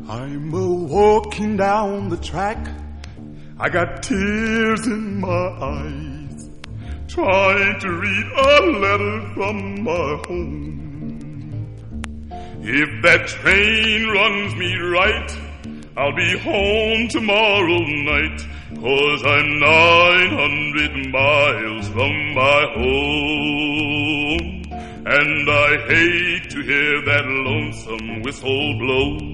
I'm a-walking down the track, I got tears in my eyes, trying to read a letter from my home. If that train runs me right, I'll be home tomorrow night, 'cause I'm 900 miles from my home. And I hate to hear that lonesome whistle blow.